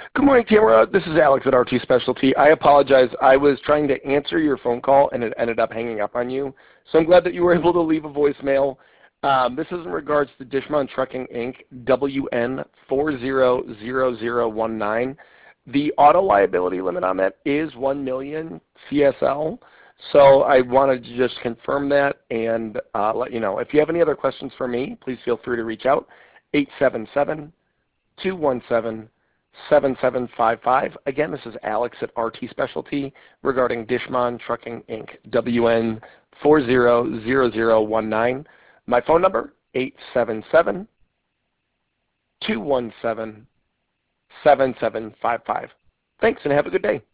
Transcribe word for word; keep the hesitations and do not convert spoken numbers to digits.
Good morning, Tamara. This is Alex at R T Specialty. I apologize. I was trying to answer your phone call and it ended up hanging up on you. So I'm glad that you were able to leave a voicemail. Um, this is in regards to Dishmon Trucking, Incorporated, W N four zero zero zero one nine. The auto liability limit on that is one million C S L. So I wanted to just confirm that and uh, let you know. If you have any other questions for me, please feel free to reach out. eight seven seven, two one seven, seven seven five five. Again, this is Alex at R T Specialty regarding Dishmon Trucking, Incorporated, W N four zero zero zero one nine. My phone number, eight seven seven, two one seven, seven seven five five. Thanks and have a good day.